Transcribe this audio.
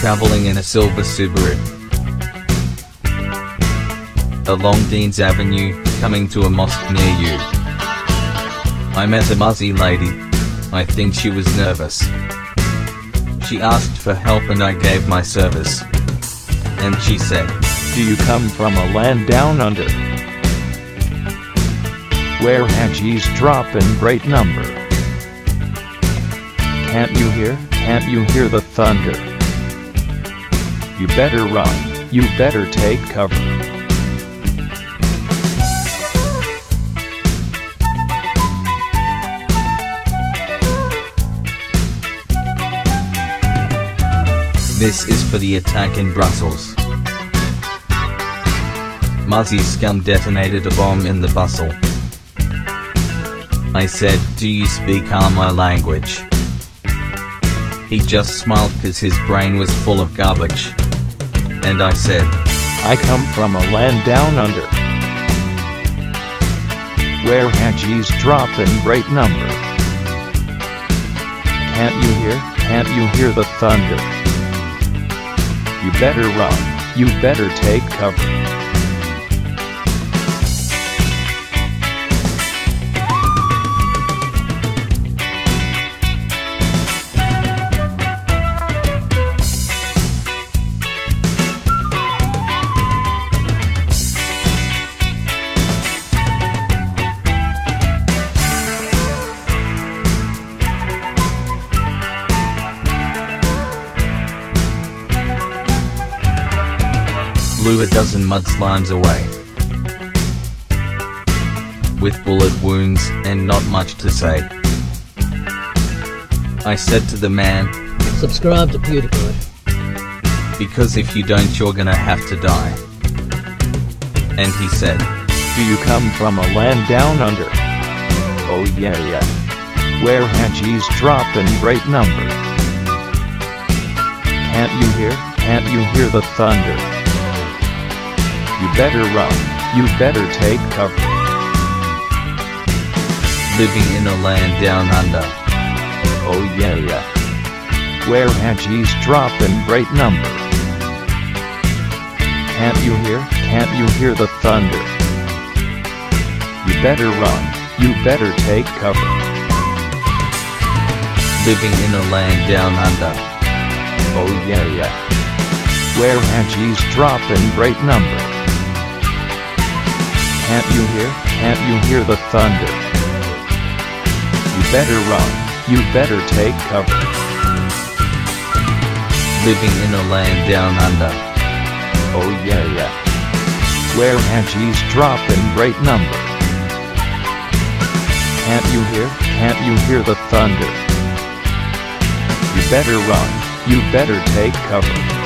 traveling in a silver Subaru along Dean's Avenue, coming to a mosque near you. I met a Muzzy lady. I think she was nervous. She asked for help and I gave my service. And she said, "Do you come from a land down under, where Hajis drop in great number? Can't you hear the thunder? You better run, you better take cover." This is for the attack in Brussels. Muzzy scum detonated a bomb in the bustle. I said, "Do you speak my language?" He just smiled cause his brain was full of garbage. And I said, "I come from a land down under, where Hajis drop in great number. Can't you hear the thunder? You better run, you better take cover." Blew a dozen mudslimes away with bullet wounds and not much to say. I said to the man, "Subscribe to PewDiePie, because if you don't you're gonna have to die." And he said, "Do you come from a land down under? Oh yeah, where Hajis drop in great number. Can't you hear the thunder? You better run, you better take cover." Living in a land down under. Oh yeah, where Hajis drop in great number. Can't you hear the thunder? You better run, you better take cover. Living in a land down under. Oh yeah, where Hajis drop in great number. Can't you hear the thunder? You better run, you better take cover. Living in a land down under. Oh yeah, where Hajis drop in great number. Can't you hear the thunder? You better run, you better take cover.